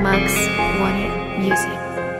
Max Wanted Music.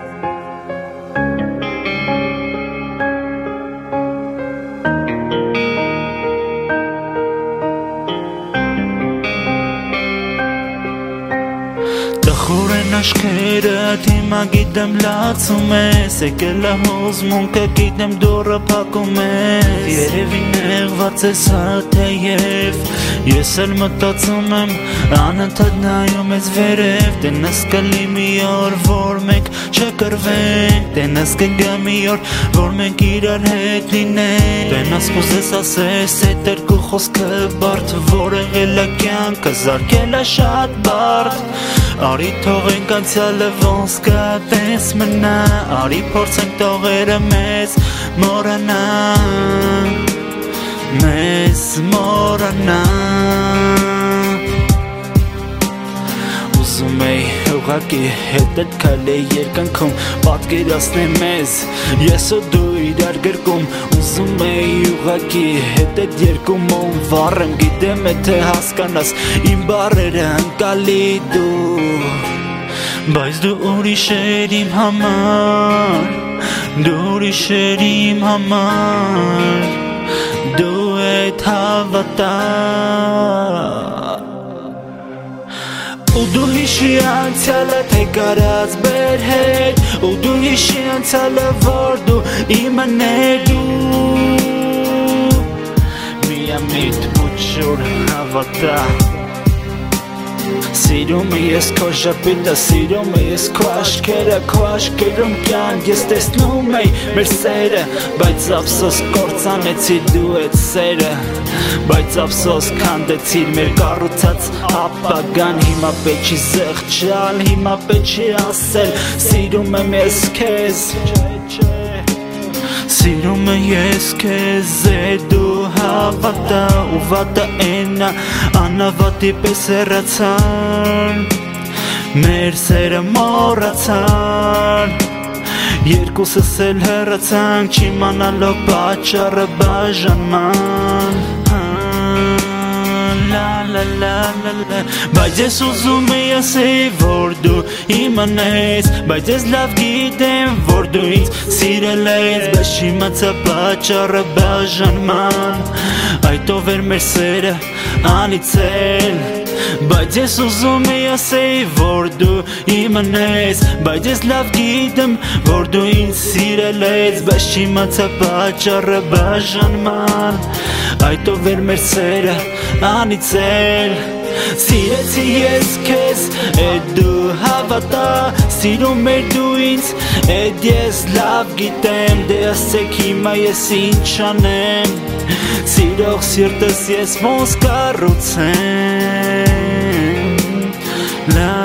Դխորեն աշկերդ հիմա գիտեմ լացում ես Եկել է հոզմունքը գիտեմ դորը պակում ես Երևի նեղված ես հատեև Ես էլ մտածում եմ անընդհատ նայում ես վերև Տենաս կլի մի օր որ մենք չկրվենք Տենաս կգա մի օր որ մենք իրար հետ լինենք Տենաս կուզես ասես այդ երկու խոսքը բարդ Որ եղել է կյանքը զարկել է շատ բարդ Արի թողենք անցյալը ոնց կա տես մնա Արի փորձենք տողերը մեզ մորանա Մեզ մորանա Ուզում էի ուղղակի հետդ քալե երկնքում Պատկերացնեմ մեզ ես ու դու իրար գրկում Ուզում էի ուղղակի հետդ երկումում Վառեմ գիտեմ եթե հասկանաս իմ բառերը ընկալի դու Բայց դու ուրիշ էր իմ համար Դու ուրիշ էր իմ համար Դու էդ հավատա Ու դու հիշի անցյալը թե կարած բեր հետ Ու դու հիշի անցյալը որ դու իմաներ դու Միամիտ բուչուր հավատա Սիրում ես քո ժպիտը, սիրում ես քո աշկերում կյանք Ես տեսնում էի մեր սերը, բայց ափսոս կործանեցի դու էդ սերը Բայց ափսոս քանդեցիր մեր կառուցած ապագան Հիմա պետք չի զղջալ, հիմա պետք չի ասել Սիրում եմ ես քեզ Սիրում ես քեզ դու հավատա ու վատա էնա անավատի պես հեռացան Մեր սերը մոռացան Երկուսս էլ հեռացանք չիմանալով պատճառը բաժանման Բայց ես ուզում էի ասեի որ դու իմանես Բայց ես լավ գիտեմ որ դու ինձ սիրել ես Բայց չիմացա պատճառը բաժանման Այդ ով էր մեր սերը անիծել Բայց ես ուզում էի ասեի որ դու իմանես Բայց ես լավ գիտեմ որ դու ինձ սիրել ես Բայց չիմացա պատճառը բաժանման Այդ ով էր մեր սերը անիծել Սիրեցի ես քեզ, էդ դու հավատա Սիրում էր դու ինձ, էդ ես լավ գիտեմ Դե ասեք հիմա ես ինչ անեմ Սիրող սիրտս ես ոնց կառուցեմ